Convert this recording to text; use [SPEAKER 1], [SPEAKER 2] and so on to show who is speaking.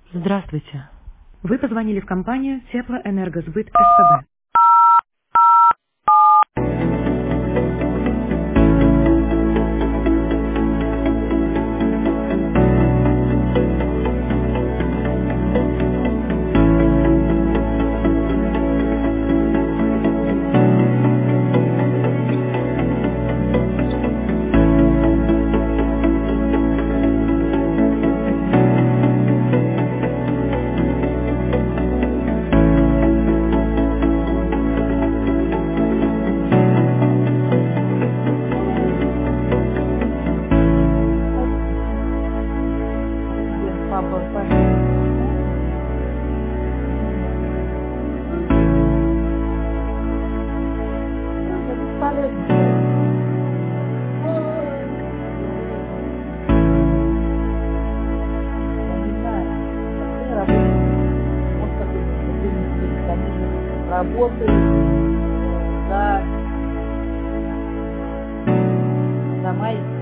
[SPEAKER 1] Здравствуйте. Вы позвонили в компанию Теплоэнергосбыт СПБ.
[SPEAKER 2] Папа, пожалуйста. Это бесполезно. Я не знаю. Я работаю. Вот какой-то день, конечно, работаю. Да. За май.